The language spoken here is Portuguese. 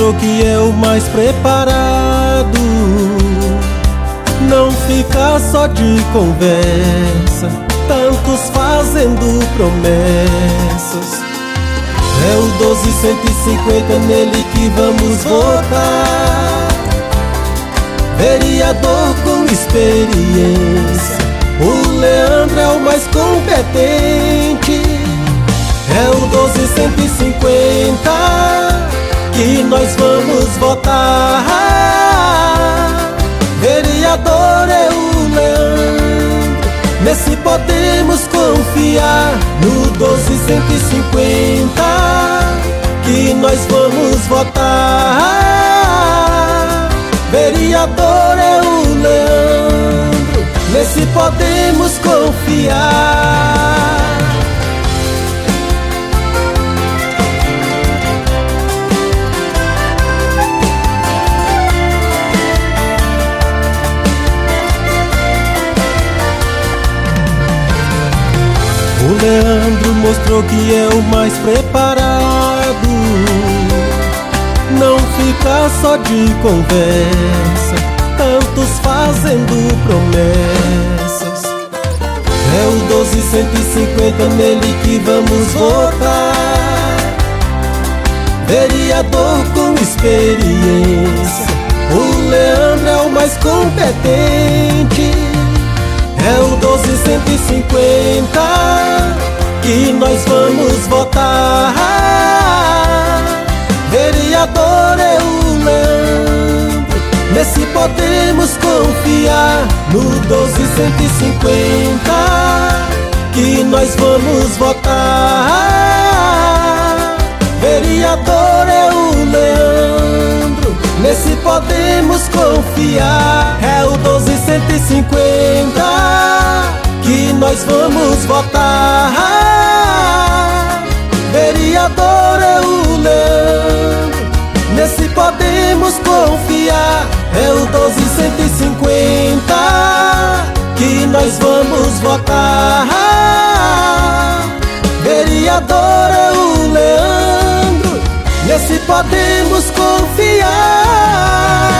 mostrou que é o mais preparado. Não fica só de conversa, tantos fazendo promessas. É o 12150, nele que vamos votar. Vereador com experiência, o Leandro é o mais competente. É o 12150 que nós vamos votar. Vereador é o Leandro, nesse podemos confiar. No 12150 que nós vamos votar. Vereador é o Leandro, nesse podemos confiar. O Leandro mostrou que é o mais preparado. Não fica só de conversa, tantos fazendo promessas. É o 12150, nele que vamos votar. Vereador com experiência, o Leandro é o mais competente. É o 12150 que nós vamos votar. Vereador é o Leandro, nesse podemos confiar. No 12150 que nós vamos votar. Vereador é o Leandro, nesse podemos confiar. É o 12150 que nós vamos votar. Vereador é o Leandro, nesse podemos confiar. É o 12150 que nós vamos votar. Vereador é o Leandro, nesse podemos confiar.